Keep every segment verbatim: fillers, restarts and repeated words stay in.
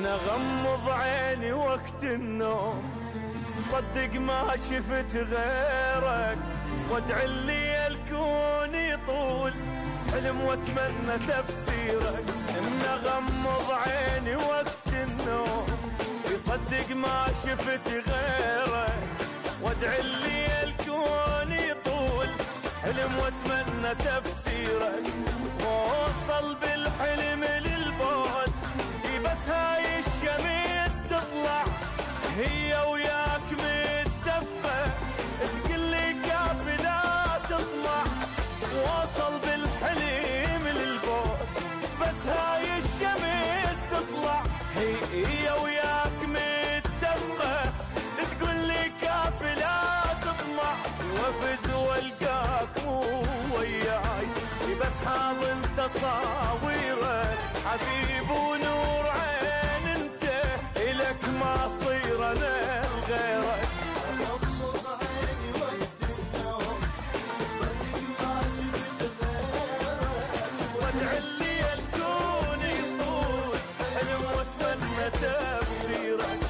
أغمض عيني وقت النوم صدق ما شفت غيرك، وادعي لي الكون يطول حلم واتمنى تفسيرك. ان اغمض عيني وقت النوم يصدق ما شفت غيرك، وادعي لي الكون يطول حلم واتمنى تفسيرك. ووصل بالحلم للبوس بس هاي الشمس تطلع هي وياك متفقة، تقلي كافي لا تطمع. وصل بالحلم للبوس بس هاي الشمس تطلع هي وياك متفقة، تقلي كافي لا تطمع. وافز والقاك مو وياي بس حاضن تصاويرك، حبيب ونور عين انت إلك ما صير انا غيرك. أغمض عيني وقت النوم صدق ما شفت غيرك، وادعي لي الكون يطول حلم واتمنى تفسيرك.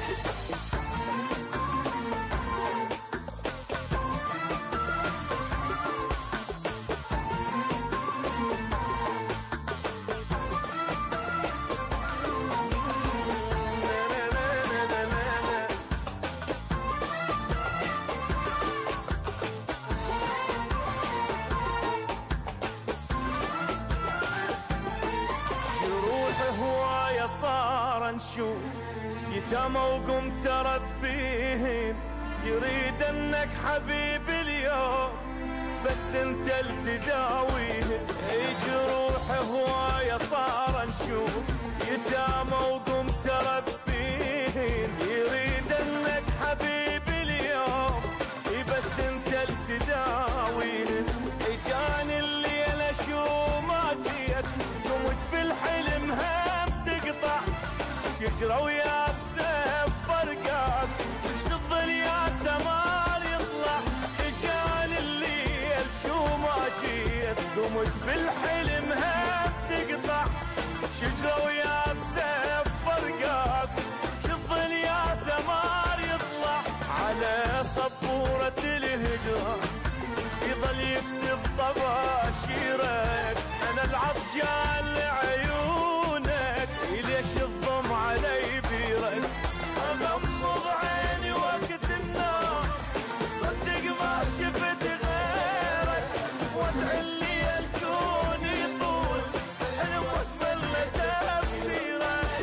صار نشوف يتامى وقمت ربيهم، يريد انك حبيب اليوم بس انت التداويهم. جروح هواية صار نشوف يتامى وقمت ربيهم، يريد انك حبيب اليوم بس انت التداويهم. جاني الليلة شو ما جيت قمت بالحلم هم تقطع، يجرى ويا بسيف فرقات وش الظليا ثمار يطلع. جاني الليل شو ما جيت قمت بالحلم هم تقطع، شجرة ويا بسيف فرقات وش الظليا ثمار يطلع. على سبورة الهجرة يظل يكتب طباشيرك، انا العطشان لعيونك ليش الضم علي بيرك. اغمض عيني وقت النوم صدق ما شفت غيرك، وادعي لي الكون يطول حلم واتمنى تفسيرك.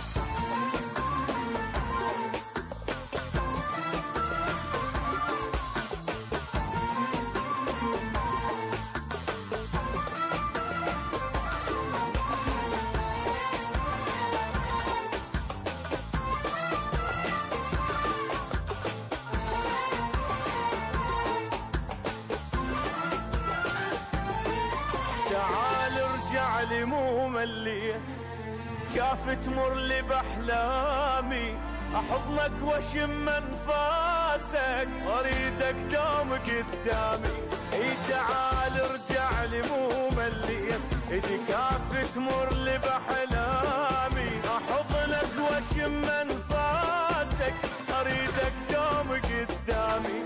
تعال ارجع لي مو مليت كاف تمر لي باحلامي، احضنك واشم انفاسك اريدك دوم قدامي. اي تعال ارجع لي مو مليت ايدي كاف تمر لي باحلامي، احضنك واشم انفاسك اريدك دوم قدامي.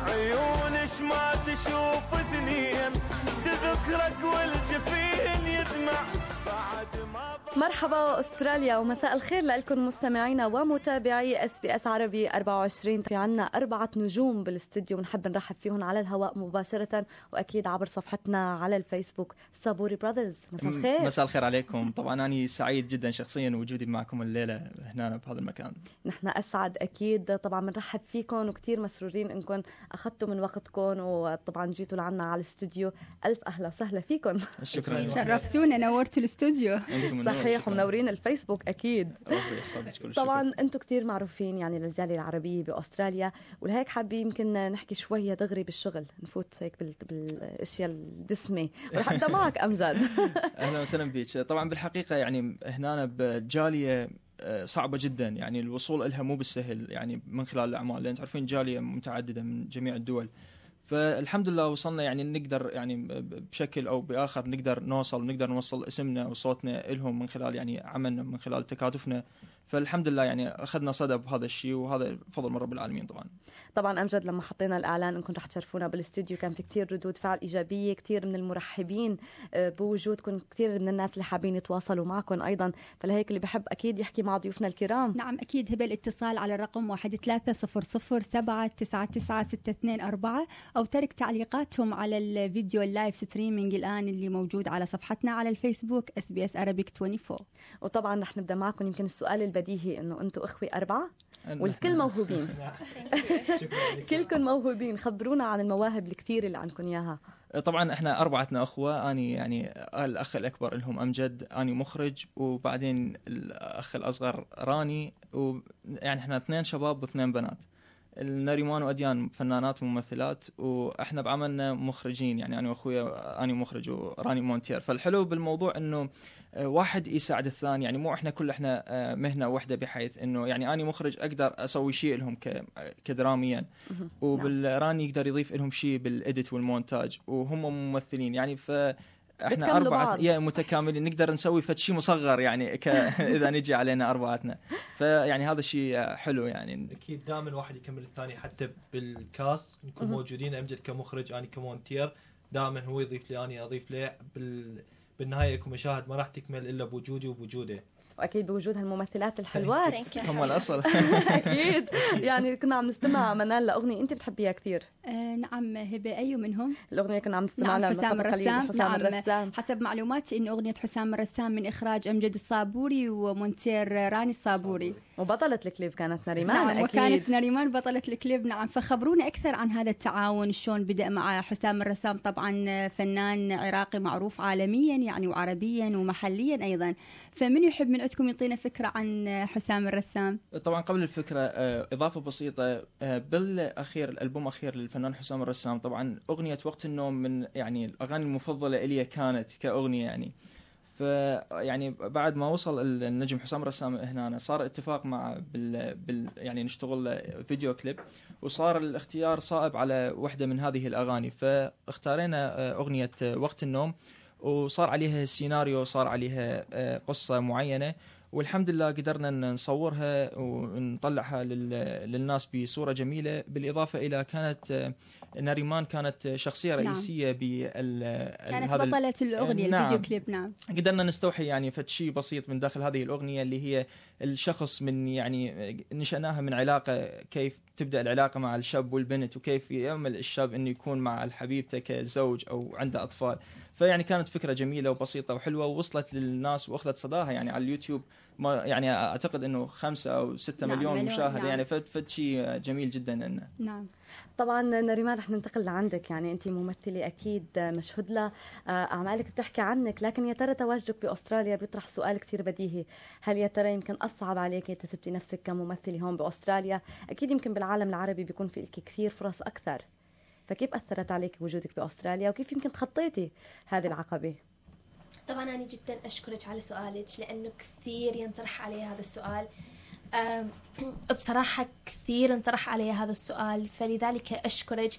عيونش ما تشوف اثنين تذكرك والجفين يدمع بعد ما. مرحبا أستراليا ومساء الخير لكم مستمعينا ومتابعي اس بي اس عربي أربعة وعشرين. في عنا أربعة نجوم بالاستوديو ونحب نرحب فيهم على الهواء مباشرة وأكيد عبر صفحتنا على الفيسبوك. صابوري براذرز، مساء الخير. مساء الخير عليكم. طبعا أنا سعيد جدا شخصيا وجودي معكم الليلة هنا بهذا المكان. نحن أسعد أكيد، طبعا بنرحب فيكم وكتير مسرورين إنكم أخذتوا من وقتكم وطبعا جيتوا لعنا على الاستوديو. ألف أهلا وسهلا فيكم. شكرا، شرفتونا، نورتوا الاستوديو. صحيح، ومنورين الفيسبوك أكيد. طبعا أنتم كتير معروفين يعني للجالية العربية بأستراليا، ولهيك حابين يمكن نحكي شوية دغري بالشغل، نفوت هيك بالأشياء الدسمة. ورح أبدأ معك أمجد. أهلا وسهلا بيك. طبعا بالحقيقة يعني هنا بجالية صعبة جدا، يعني الوصول لها مو بالسهل يعني من خلال الأعمال، لأن تعرفين جالية متعددة من جميع الدول. فالحمد لله وصلنا يعني نقدر يعني بشكل أو بآخر نقدر نوصل ونقدر نوصل اسمنا وصوتنا لهم من خلال يعني عملنا، من خلال تكاتفنا فالحمد لله يعني اخذنا صدى بهذا الشيء، وهذا فضل من رب العالمين طبعا. طبعا امجد لما حطينا الاعلان انكم رح تشرفونا بالاستوديو كان في كتير ردود فعل ايجابيه، كتير من المرحبين بوجودكم، كتير من الناس اللي حابين يتواصلوا معكم ايضا، فلهيك اللي بحب اكيد يحكي مع ضيوفنا الكرام. نعم أكيد، هبة الاتصال على الرقم واحد ثلاثة صفر صفر سبعة تسعة تسعة ستة اثنين أربعة، أو ترك تعليقاتهم على الفيديو اللايف ستريمينج الآن اللي موجود على صفحتنا على الفيسبوك اس بي اس Arabic أربعة وعشرين. وطبعا رح نبدا معكم يمكن السؤال البديهي انه انتم اخوه اربعه والكل موهوبين كلكم موهوبين، خبرونا عن المواهب الكثير اللي عندكم اياها. طبعا احنا اربعتنا اخوه، اني يعني الاخ الاكبر لهم امجد، اني مخرج، وبعدين الاخ الاصغر راني، ويعني احنا اثنين شباب واثنين بنات. نريمان وأديان فنانات وممثلات، واحنا بعملنا مخرجين، يعني انا واخويا، اني مخرج وراني مونتير. فالحلو بالموضوع انه واحد يساعد الثاني، يعني مو احنا كل احنا مهنه واحده، بحيث انه يعني اني مخرج اقدر اسوي شيء لهم كدراميا، وبالراني يقدر يضيف لهم شيء بالاديت والمونتاج، وهم ممثلين يعني. ف احنا اربعه يا متكاملين، نقدر نسوي فد شيء مصغر يعني ك... اذا نجي علينا اربعتنا. فيعني هذا شيء حلو يعني. اكيد دائما واحد يكمل الثاني، حتى بالكاست نكون موجودين، امجد كمخرج، اني كمونتير، دائما هو يضيف لي، اني اضيف له. بال... بالنهايه يكون مشاهد ما راح تكمل الا بوجودي وبوجوده، واكيد بوجود هالممثلات الحلوات هم الاصل. اكيد. يعني كنا عم نستمع منال لاغنيه انت بتحبيها كثير. آه نعم هبه، اي منهم؟ الاغنيه كنا عم نستمع لها نعم حسام الرسام. حسام نعم الرسام. حسب معلوماتي انه اغنيه حسام الرسام من اخراج امجد الصابوري ومونتير راني الصابوري، وبطلة الكليب كانت نريمان. نعم أكيد. وكانت نريمان بطلة الكليب. نعم، فخبرونا أكثر عن هذا التعاون، شلون بدأ مع حسام الرسام؟ طبعا فنان عراقي معروف عالميا يعني، وعربيا ومحليا أيضا، فمن يحب من عندكم يعطينا فكرة عن حسام الرسام؟ طبعا قبل الفكرة إضافة بسيطة، بالأخير الألبوم أخير للفنان حسام الرسام، طبعا أغنية وقت النوم من يعني الأغاني المفضلة إلي كانت كأغنية يعني. فيعني بعد ما وصل النجم حسام الرسام هنا، صار اتفاق مع بال, بال يعني نشتغل فيديو كليب، وصار الاختيار صائب على واحدة من هذه الأغاني، فاختارينا أغنية وقت النوم، وصار عليها السيناريو، صار عليها قصة معينة، والحمد لله قدرنا نصورها ونطلعها للناس بصورة جميلة. بالإضافة إلى كانت نريمان كانت شخصية رئيسية نعم. بال كانت بطلة الأغنية نعم. الفيديو كليب. نعم، قدرنا نستوحي يعني فشي بسيط من داخل هذه الأغنية، اللي هي الشخص من يعني نشأناها من علاقة، كيف تبدأ العلاقة مع الشاب والبنت، وكيف يأمل الشاب إنه يكون مع الحبيبته كزوج أو عنده أطفال. فيعني كانت فكرة جميلة وبسيطة وحلوة، ووصلت للناس وأخذت صداها يعني على اليوتيوب، ما يعني أعتقد إنه خمسة أو ستة نعم مليون مشاهد نعم. يعني فد شيء جميل جدا إنه. نعم. طبعا نريمان رح ننتقل لعندك، يعني أنت ممثلة أكيد مشهود لها أعمالك بتحكي عنك، لكن يا ترى تواجدك بأستراليا بيطرح سؤال كثير بديهي، هل يا ترى يمكن أصعب عليك تثبتي نفسك كممثلة هون بأستراليا؟ أكيد يمكن بالعالم العربي بيكون في لك كثير فرص أكثر، فكيف أثرت عليك وجودك بأستراليا، وكيف يمكن تخطيتي هذه العقبة؟ طبعا أنا جدا أشكرك على سؤالك، لأنه كثير ينطرح علي هذا السؤال. بصراحة كثير انطرح علي هذا السؤال، فلذلك أشكرك.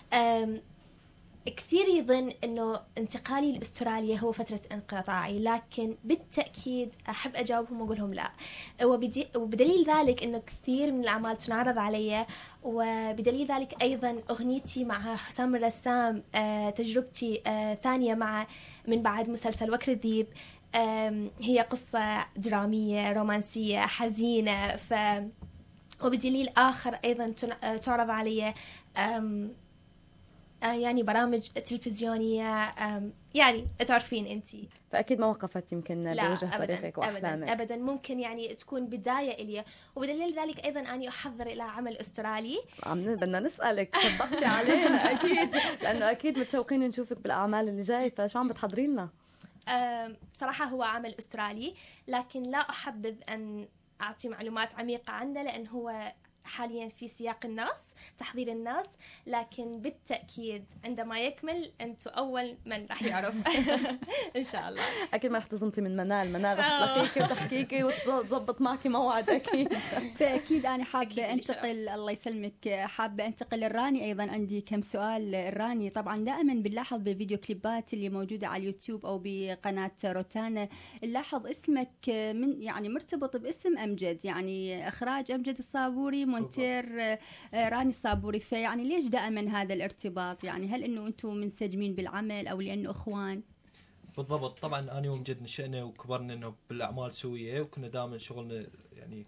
كثير يظن أنه انتقالي لأستراليا هو فترة انقطاعي، لكن بالتأكيد أحب أجاوبهم وأقولهم لا، وبدليل ذلك أنه كثير من الأعمال تنعرض علي، وبدليل ذلك أيضا أغنيتي مع حسام الرسام، تجربتي ثانية مع من بعد مسلسل وكر الذيب، هي قصة درامية رومانسية حزينة. ف وبدليل آخر أيضا تعرض علي يعني برامج تلفزيونية، يعني تعرفين أنتي، فأكيد ما وقفت يمكن بوجه طريقك وأحلامك. أبداً, أبداً ممكن يعني تكون بداية إلي، وبدليل ذلك أيضاً أني أحضر إلى عمل أسترالي. عم بدنا نسألك، صدقتي علينا أكيد، لأنه أكيد متشوقين نشوفك بالأعمال اللي جاي، فشو عم بتحضري لنا؟ بصراحة هو عمل أسترالي، لكن لا أحبذ أن أعطي معلومات عميقة عنه، لأن هو حاليا في سياق الناس، تحضير الناس، لكن بالتأكيد عندما يكمل أنتوا أول من راح يعرف. إن شاء الله. اكيد ما رح تزنطي من منال، منال رح تلاقيكي وتحكيكي وتظبط معك موعد اكيد. فاكيد انا أكيد حابه لي انتقل، الله يسلمك، حابه انتقل للراني. ايضا عندي كم سؤال. الراني طبعا دائما بنلاحظ بالفيديو كليبات اللي موجوده على اليوتيوب او بقناه روتانا، نلاحظ اسمك من يعني مرتبط باسم امجد، يعني اخراج امجد الصابوري، مونتير راني الصابوري. فيعني ليش دائما هذا الارتباط؟ يعني هل انه انتم منسجمين بالعمل او لانه اخوان؟ بالضبط. طبعا انا ومجد نشأنا وكبرنا انه بالاعمال سويه، وكنا دائما شغلنا يعني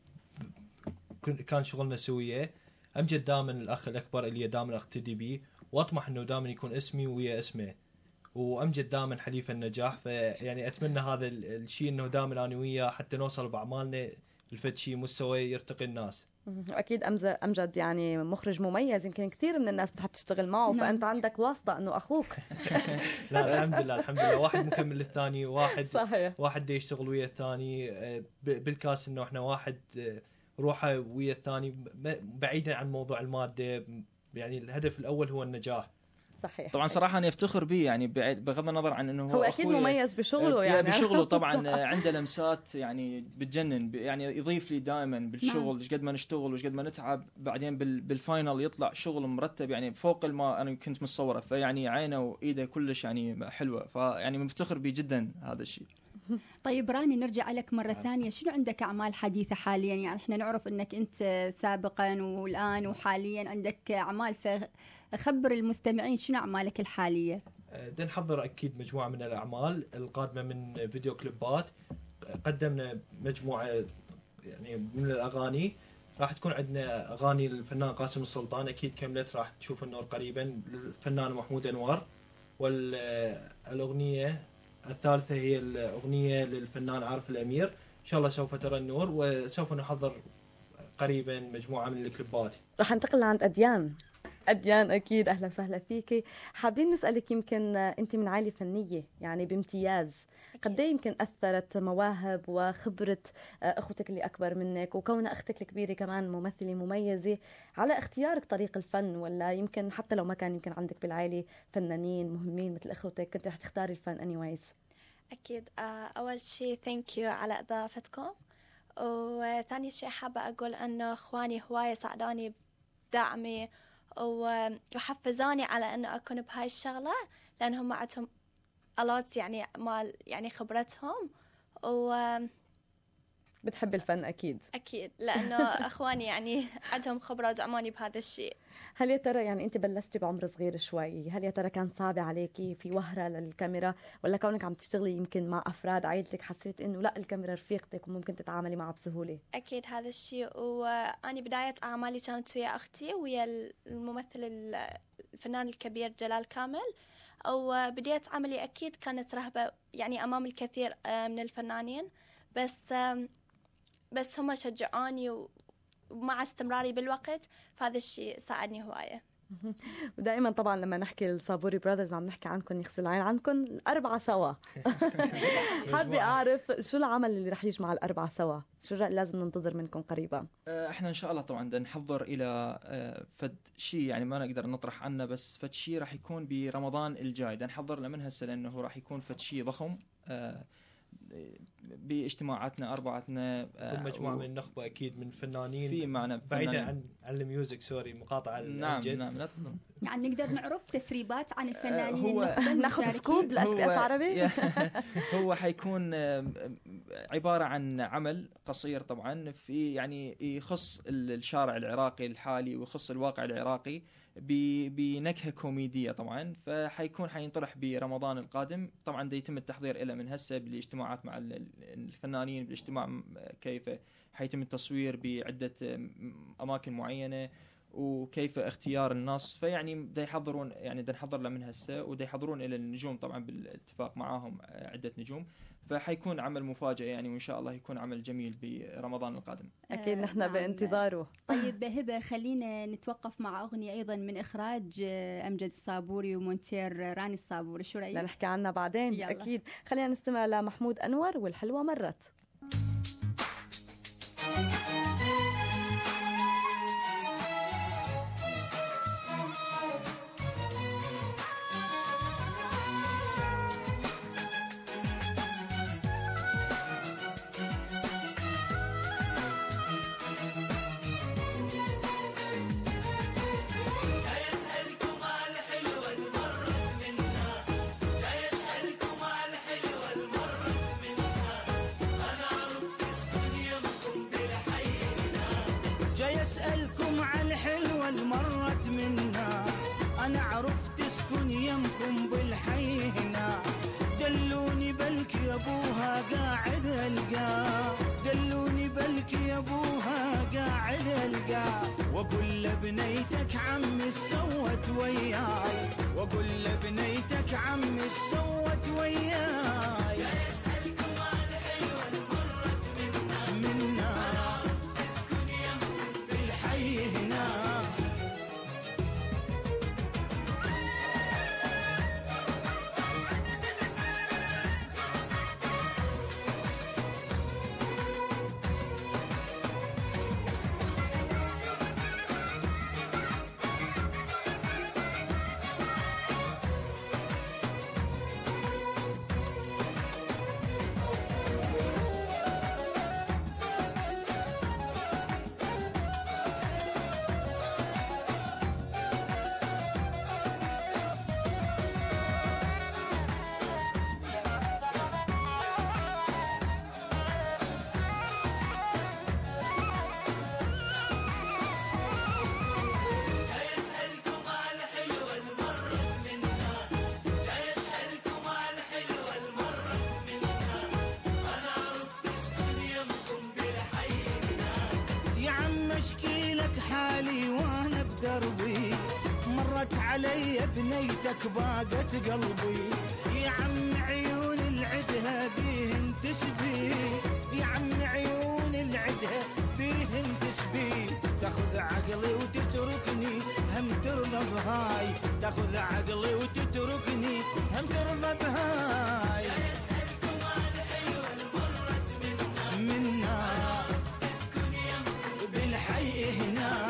كن- كان شغلنا سويه. امجد دائما الاخ الاكبر اللي دائما اقتدي به، واطمح انه دائما يكون اسمي ويا اسمه، وامجد دائما حليف النجاح. فيعني اتمنى هذا ال- الشيء انه دائما انا وياه حتى نوصل باعمالنا لفد شيء مستوى يرتقي الناس. واكيد أمز- امجد يعني مخرج مميز، يمكن كثير من الناس بتحب تشتغل معه، نعم. فانت عندك واسطه انه اخوك. لا الحمد لله الحمد لله، واحد مكمل للثاني، واحد صحيح. واحد دا يشتغل ويا الثاني. آه، ب- بالكاس انه احنا واحد آه، روحه ويا الثاني، ب- بعيدا عن موضوع الماده. يعني الهدف الاول هو النجاح. صحيح. طبعا صراحه انا افتخر به، يعني بعيد- بغض النظر عن انه هو, هو اكيد أخوي، مميز بشغله آه، يعني. بشغله طبعا آه، عنده لمسات يعني بتجنن، ب- يعني يضيف لي دائما بالشغل. ايش قد ما نشتغل وايش قد ما نتعب، بعدين بال- بالفاينل يطلع شغل مرتب يعني فوق ما انا كنت متصوره. فيعني عينه وايده كلش يعني حلوه، فيعني مفتخر به جدا هذا الشيء. طيب راني، نرجع لك مرة ثانية، شنو عندك أعمال حديثة حاليا؟ يعني احنا نعرف أنك أنت سابقا والآن وحاليا عندك أعمال، فخبر المستمعين شنو أعمالك الحالية؟ آه، بدنا نحضر اكيد مجموعه من الاعمال القادمه من فيديو كليبات. قدمنا مجموعه يعني من الاغاني، راح تكون عندنا اغاني للفنان قاسم السلطان، اكيد كملت راح تشوف النور قريبا، للفنان محمود انور. والاغنيه الثالثه هي الاغنيه للفنان عارف الامير، ان شاء الله سوف ترى النور. وسوف نحضر قريبا مجموعه من الكليبات. رح انتقل لعند أديان. أديان أكيد أهلا وسهلا فيكي. حابين نسألك، يمكن أنت من عائلة فنية يعني بامتياز، قد ايه يمكن أثرت مواهب وخبرة أخوتك اللي أكبر منك، وكون أختك الكبيرة كمان ممثلة مميزة، على اختيارك طريق الفن؟ ولا يمكن حتى لو ما كان يمكن عندك بالعائلة فنانين مهمين مثل أخوتك، كنت رح تختاري الفن anyways؟ أكيد. آه، أول شيء ثانك يو على إضافتكم، وثاني شيء حابة أقول أنه إخواني هواية ساعدوني بدعمي وحفزوني على أنه أكون بهاي الشغلة، لأنهم عندهم ألوت يعني مال يعني خبرتهم، وأكيد بتحب الفن أكيد. لأنه إخواني يعني عندهم خبرة ودعموني بهذا الشيء. هل يا ترى يعني انت بلشتي بعمر صغير شوي، هل يا ترى كان صعب عليكي في وهرة للكاميرا، ولا كونك عم تشتغلي يمكن مع افراد عائلتك حسيت انه لا الكاميرا رفيقتك وممكن تتعاملي معها بسهولة؟ أكيد هذا الشيء. وأنا بداية أعمالي كانت ويا أختي ويا الممثل الفنان الكبير جلال كامل، وبداية عملي أكيد كانت رهبة يعني أمام الكثير من الفنانين، بس بس هم شجعوني ومع استمراري بالوقت، فهذا الشيء ساعدني هواية. ودائما طبعا لما نحكي الصابوري براذرز عم نحكي عنكم يغسل العين عنكم الأربعة سوا. حابة أعرف شو العمل اللي رح يجمع الأربعة سوا، شو لازم ننتظر منكم قريبا؟ احنا ان شاء الله طبعا بدنا نحضر الى آه، فد شيء يعني ما نقدر نطرح عنه، بس فد شيء راح يكون برمضان الجاي. بدنا نحضر له من هسه لانه راح يكون فد شيء ضخم آه، باجتماعاتنا اربعتنا. آه مجموعه من النخبه اكيد من فنانين في معنا بعيدا عن عن الميوزك. سوري مقاطعه. نعم نعم لا تفضل. يعني نقدر نعرف تسريبات عن الفنانين هو النخبة ناخذ سكوب لاس بي اس عربي. هو حيكون عباره عن عمل قصير طبعا في يعني يخص الشارع العراقي الحالي ويخص الواقع العراقي بنكهه كوميديه طبعا، فحيكون حينطرح برمضان القادم. طبعا دا يتم التحضير له من هسه بالاجتماعات مع الفنانين، بالاجتماع كيف حيتم التصوير بعده اماكن معينه وكيف اختيار النص. فيعني دا يحضرون يعني دا نحضر له من هسه، ودا يحضرون الى النجوم طبعا بالاتفاق معاهم عده نجوم، فحيكون عمل مفاجئ يعني، وان شاء الله يكون عمل جميل برمضان القادم. اكيد نحن نعم. بانتظاره. طيب هبه، خلينا نتوقف مع اغنيه ايضا من اخراج امجد الصابوري ومونتير راني الصابوري، شو رايك؟ نحكي عنها بعدين. يلا. اكيد. خلينا نستمع لمحمود انور والحلوه مرت. اسألكم على الحلوة المرت منا، أنا عرفت تسكن يمكم بالحي هنا. دلوني بلك يا أبوها قاعد ألقاه، دلوني بلك يا أبوها قاعد ألقاه. وأقول لبنيتك عمي سوت وياي، وأقول لبنيتك عمي سوت وياي. يسألكم عن الحلوة المرت منا، منا أنا عرفت تسكن يمكم بالحي هنا. علي بنيتك باقت قلبي، يا عم عيون العدها بيهن تشبي، يا عم عيون العدها بيهن تشبي. تاخذ عقلي وتتركني هم ترضى بهاي، تاخذ عقلي وتتركني هم ترضى بهاي. يسألكم عن الحلوة المرت منا، منا تسكن يمكم بالحي هنا.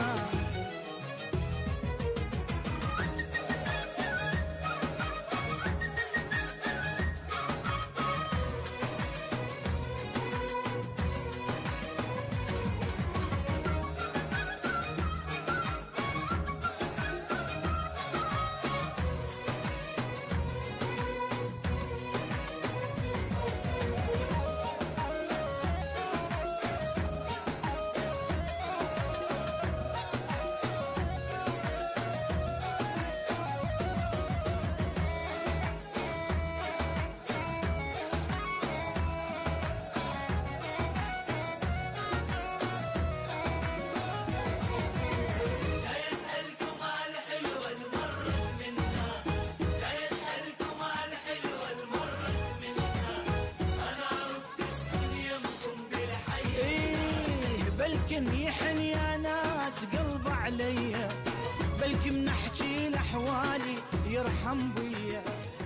بلكن يحن يا ناس قلب علي، بلكن نحكي لحوالي يرحم بيا.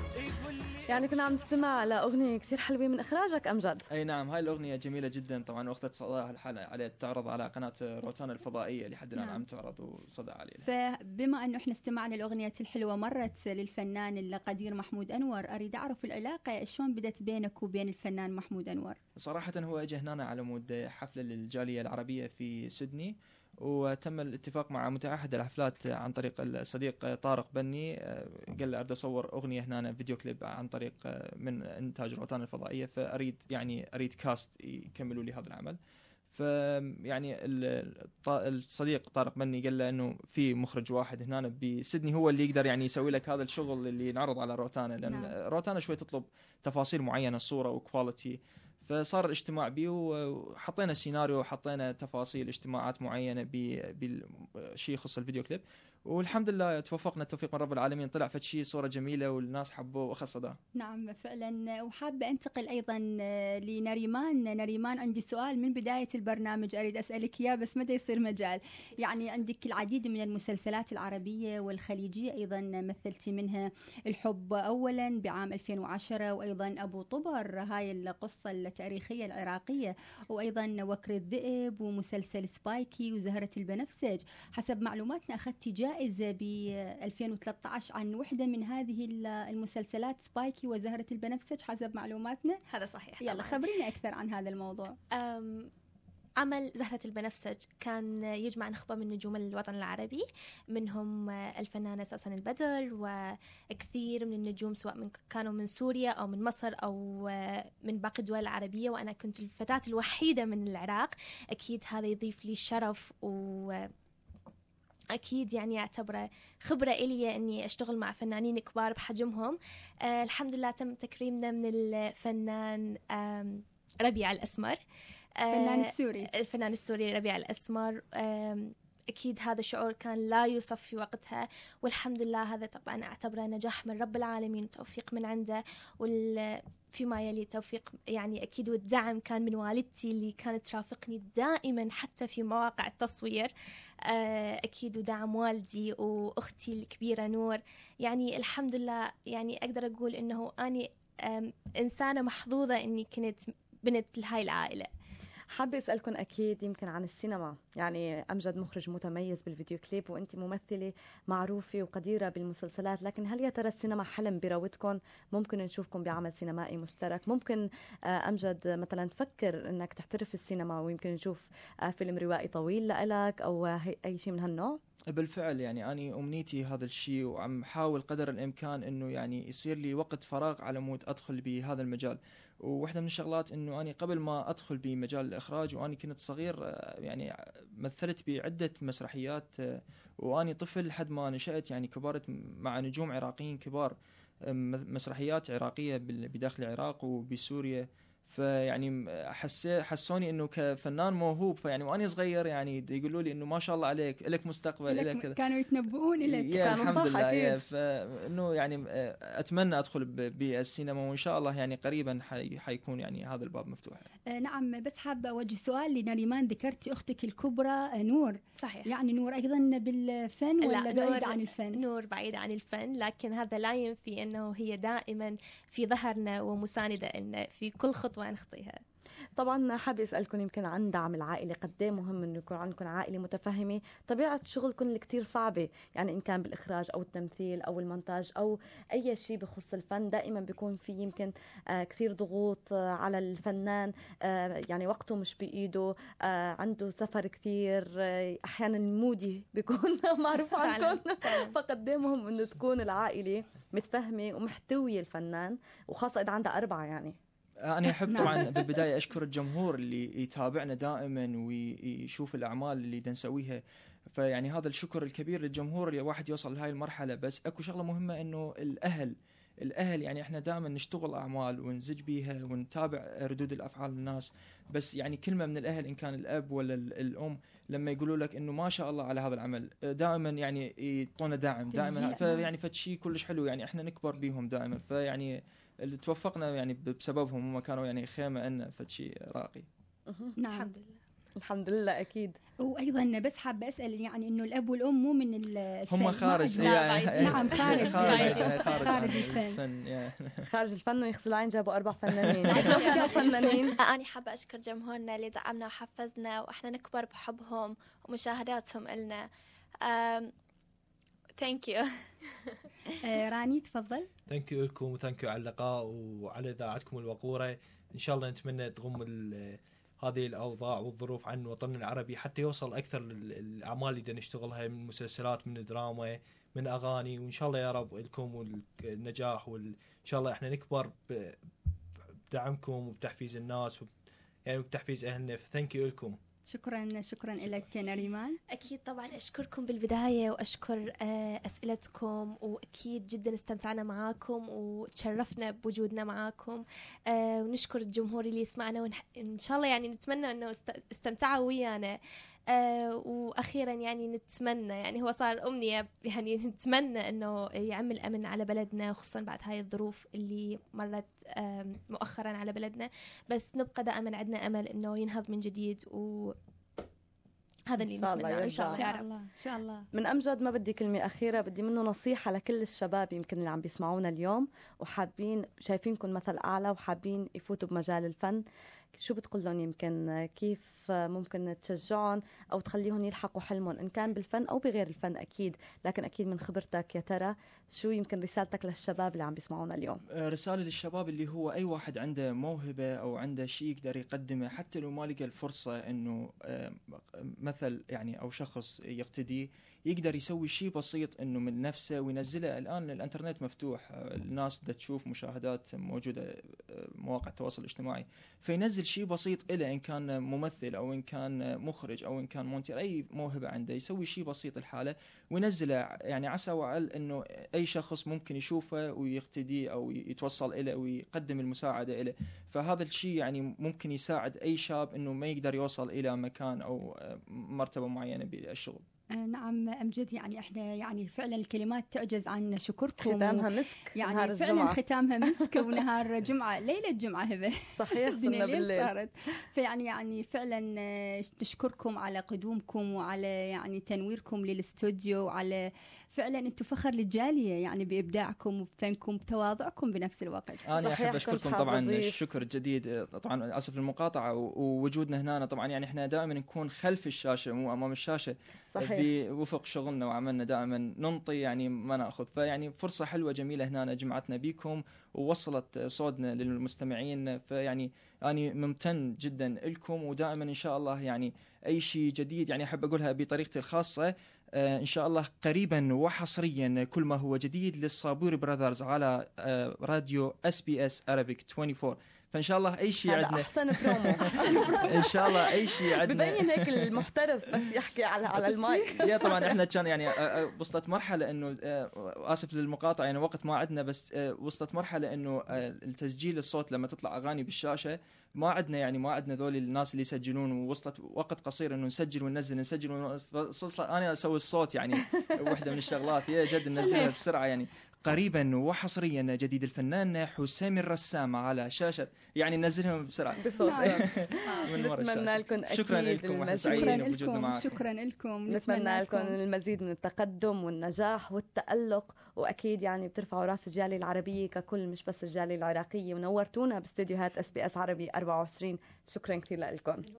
يعني كنا عم نستمع لأغنية كثير حلوة من إخراجك أمجد. أي نعم، هاي الأغنية جميلة جدا طبعا، وقتها صداها الحلقة عليه تعرض على قناة روتانا الفضائية لحد الآن. نعم. عم تعرض وصدى عليه. فبما أنه إحنا استمعنا الأغنية الحلوة مرت للفنان القدير محمود أنور، أريد أعرف العلاقة شلون بدت بينك وبين الفنان محمود أنور؟ صراحة هو اجى هنا على مود حفلة للجالية العربية في سيدني، وتم الاتفاق مع متعهد الحفلات عن طريق الصديق طارق بني، قال لي أريد أصور أغنية هنا فيديو كليب عن طريق من إنتاج روتانا الفضائية، فأريد يعني أريد كاست يكملوا لي هذا العمل. فيعني الصديق طارق بني قال له إنه في مخرج واحد هنا بسيدني هو اللي يقدر يعني يسوي لك هذا الشغل اللي نعرض على روتانا، لأن نعم. روتانا شوي تطلب تفاصيل معينة، الصورة وكواليتي. فصار الاجتماع بي وحطينا سيناريو وحطينا تفاصيل اجتماعات معينة بشيء يخص الفيديو كليب، والحمد لله توفقنا التوفيق من رب العالمين، طلع فد شيء صورة جميلة والناس حبوه وأخذ صدى. نعم فعلا. وحابة أنتقل أيضا لنريمان. نريمان عندي سؤال من بداية البرنامج أريد أسألك إياه بس متى يصير مجال. يعني عندك العديد من المسلسلات العربية والخليجية، أيضا مثلتي منها الحب أولا بعام ألفين وعشرة، وأيضا أبو طبر هاي القصة التاريخية العراقية، وأيضا وكر الذئب ومسلسل سبايكي وزهرة البنفسج. حسب معلوماتنا أخذتي جائزة ب ألفين وثلاثة عشر عن وحدة من هذه المسلسلات، سبايكي وزهرة البنفسج حسب معلوماتنا. هذا صحيح. يلا خبرينا أكثر عن هذا الموضوع. عمل زهرة البنفسج كان يجمع نخبة من نجوم الوطن العربي، منهم الفنانة سوسن البدر وكثير من النجوم سواء من كانوا من سوريا أو من مصر أو من باقي الدول العربية، وأنا كنت الفتاة الوحيدة من العراق. أكيد هذا يضيف لي شرف و أكيد يعني أعتبره خبرة إلي إني أشتغل مع فنانين كبار بحجمهم. آه الحمد لله تم تكريمنا من الفنان آم ربيع الأسمر، آه الفنان السوري الفنان السوري ربيع الأسمر. آم أكيد هذا الشعور كان لا يوصف في وقتها، والحمد لله هذا طبعا أعتبره نجاح من رب العالمين وتوفيق من عنده، وال فيما يلي توفيق يعني أكيد والدعم كان من والدتي اللي كانت ترافقني دائما حتى في مواقع التصوير، أكيد ودعم والدي وأختي الكبيرة نور. يعني الحمد لله يعني أقدر أقول إنه أني إنسانة محظوظة إني كنت بنت لهاي العائلة. حابة أسألكم أكيد يمكن عن السينما، يعني أمجد مخرج متميز بالفيديو كليب وأنت ممثلة معروفة وقديرة بالمسلسلات، لكن هل يا ترى السينما حلم براودكم؟ ممكن نشوفكم بعمل سينمائي مشترك؟ ممكن أمجد مثلا تفكر أنك تحترف السينما ويمكن نشوف فيلم روائي طويل لك أو أي شيء من هالنوع؟ بالفعل يعني أنا أمنيتي هذا الشيء، وعم حاول قدر الإمكان إنه يعني يصير لي وقت فراغ على مود أدخل بهذا المجال. وواحدة من الشغلات إنه أنا قبل ما أدخل بمجال الإخراج وأنا كنت صغير يعني مثلت بعدة مسرحيات، وأنا طفل لحد ما نشأت يعني كبرت مع نجوم عراقيين كبار، مسرحيات عراقية بداخل العراق وبسوريا. فيعني حسي حسوني انه كفنان موهوب، فيعني وانا صغير يعني يقولوا لي انه ما شاء الله عليك لك مستقبل لك كذا، كانوا يتنبؤون لك. كانوا الحمد صح لله. أكيد. فانه يعني اتمنى ادخل بالسينما، وان شاء الله يعني قريبا حي حيكون يعني هذا الباب مفتوح. آه نعم، بس حابه اوجه سؤال لنريمان. ذكرتي اختك الكبرى نور، صحيح. يعني نور ايضا بالفن ولا بعيده عن الفن؟ نور بعيده عن الفن، لكن هذا لا ينفي انه هي دائما في ظهرنا ومسانده لنا في كل خطوه نخطيها. طبعا حابة أسألكم يمكن عن دعم العائلة، قد ايه مهم إنه يكون عندكم عائلة متفهمة طبيعة شغلكم اللي كتير صعبة، يعني إن كان بالإخراج أو التمثيل أو المونتاج أو أي شيء بخص الفن، دائما بيكون في يمكن آه كثير ضغوط آه على الفنان، آه يعني وقته مش بإيده، آه عنده سفر كثير، آه أحيانا المودي بيكون معروف عنكم. فقد ايه مهم إنه تكون العائلة متفهمة ومحتوية الفنان، وخاصة إذا عندها أربعة. يعني أنا أحب طبعا بالبداية أشكر الجمهور اللي يتابعنا دائما ويشوف الأعمال اللي دنسويها، فيعني هذا الشكر الكبير للجمهور اللي واحد يوصل لهاي المرحلة. بس أكو شغلة مهمة إنه الأهل الأهل يعني إحنا دائما نشتغل أعمال ونزج بيها ونتابع ردود الأفعال الناس، بس يعني كلمة من الأهل إن كان الأب ولا الأم لما يقولوا لك إنه ما شاء الله على هذا العمل، دائما يعني يعطونا داعم دائما، فيعني فشي كلش حلو، يعني إحنا نكبر بيهم دائما، فيعني اللي توفقنا يعني بسببهم، هم كانوا يعني خيمة أن فشي راقي. نعم. الحمد لله. الحمد لله أكيد. وايضا بس حابه اسال يعني انه الاب والام مو من الفن، هم خارج. نعم خارج خارج خارج الفن، خارج الفن ويغسل عين. جابوا اربع فنانين. فنانين. انا حابه اشكر جمهورنا اللي دعمنا وحفزنا واحنا نكبر بحبهم ومشاهداتهم لنا. ثانك يو. راني تفضل. ثانك يو لكم وثانك يو على اللقاء وعلى اذاعتكم الوقوره. ان شاء الله نتمنى تغم هذه الأوضاع والظروف عن وطننا العربي حتى يوصل أكثر الأعمال اللي بدنا نشتغلها من مسلسلات من دراما من أغاني، وإن شاء الله يا رب لكم النجاح، وإن شاء الله إحنا نكبر بدعمكم وبتحفيز الناس يعني وبتحفيز أهلنا. فتhank you لكم. شكرا شكرا لك نريمان. أكيد طبعا أشكركم بالبداية وأشكر أسئلتكم، وأكيد جدا استمتعنا معاكم وتشرفنا بوجودنا معاكم، ونشكر الجمهور اللي يسمعنا، وإن شاء الله يعني نتمنى أنه استمتعوا ويانا. وأخيرا يعني نتمنى يعني هو صار أمنية يعني نتمنى أنه يعم الأمن على بلدنا، خصوصا بعد هاي الظروف اللي مرت مؤخرا على بلدنا، بس نبقى دائما عندنا أمل أنه ينهض من جديد، و هذا اللي نتمناه إن شاء الله. إن شاء الله إن شاء الله. من أمجد ما بدي كلمة أخيرة، بدي منه نصيحة لكل الشباب يمكن اللي عم بيسمعونا اليوم وحابين شايفينكم مثل أعلى وحابين يفوتوا بمجال الفن، شو بتقول لهم؟ يمكن كيف ممكن تشجعهم أو تخليهم يلحقوا حلمهم إن كان بالفن أو بغير الفن أكيد، لكن أكيد من خبرتك يا ترى شو يمكن رسالتك للشباب اللي عم بيسمعونا اليوم؟ رسالة للشباب اللي هو أي واحد عنده موهبة أو عنده شيء يقدر يقدمه، حتى لو ما لقى الفرصة إنه مثل يعني أو شخص يقتدي، يقدر يسوي شيء بسيط إنه من نفسه وينزله. الآن الإنترنت مفتوح، الناس دا تشوف مشاهدات موجودة مواقع التواصل الاجتماعي، فينزل ينزل شيء بسيط إله، إن كان ممثل أو إن كان مخرج أو إن كان مونتير، أي موهبة عنده يسوي شيء بسيط الحالة وينزله، يعني عسى وعل إنه أي شخص ممكن يشوفه ويقتدي أو يتوصل إليه ويقدم المساعدة إليه. فهذا الشيء يعني ممكن يساعد أي شاب إنه ما يقدر يوصل إلى مكان أو مرتبة معينة بالشغل. نعم أمجد، يعني احنا يعني فعلا الكلمات تعجز عن شكركم. ختامها مسك، يعني نهار فعلا الجمعة. ختامها مسك ونهار جمعة، ليلة جمعة هبة صحيح صرنا بالليل صارت. فيعني يعني فعلا نشكركم على قدومكم وعلى يعني تنويركم للاستوديو، وعلى فعلا انتم فخر للجالية يعني بإبداعكم وبفنكم بتواضعكم بنفس الوقت. أنا أحب أشكركم طبعا الشكر الجديد، طبعا آسف للمقاطعة، ووجودنا هنا طبعا يعني إحنا دائما نكون خلف الشاشة مو أمام الشاشة. صحيح. بوفق شغلنا وعملنا دائما ننطي يعني ما نأخذ، فيعني فرصة حلوة جميلة هنا جمعتنا بيكم ووصلت صوتنا للمستمعين. فيعني أنا ممتن جدا لكم، ودائما إن شاء الله يعني أي شيء جديد يعني أحب أقولها بطريقتي الخاصة، آه إن شاء الله قريبا وحصريا كل ما هو جديد للصابوري براذرز على آه راديو اس بي اس Arabic أربعة وعشرين. فإن شاء الله أي شيء عندنا أحسن برومو إن شاء الله أي شيء عندنا ببين هيك المحترف بس يحكي على على المايك. يا طبعا إحنا كان يعني وصلت مرحلة إنه آسف للمقاطعة يعني وقت ما عندنا، بس وصلت مرحلة إنه التسجيل الصوت لما تطلع أغاني بالشاشة ما عندنا يعني ما عندنا ذول الناس اللي يسجلون، ووصلت وقت قصير إنه نسجل وننزل نسجل وننزل. أنا أسوي الصوت يعني واحدة من الشغلات يا جد ننزلها بسرعة. يعني قريبا وحصريا جديد الفنان حسام الرسام على شاشة، يعني ننزلهم بسرعة بصوت. نتمنى لكم شكرا لكم واحنا سعيدين بوجودنا معكم. شكرا لكم، نتمنى لكم المزيد من التقدم والنجاح والتألق، واكيد يعني بترفعوا راس الجالية العربية ككل مش بس الجالية العراقية، ونورتونا باستديوهات اس بي اس عربي أربعة وعشرين. شكرا كثير لكم.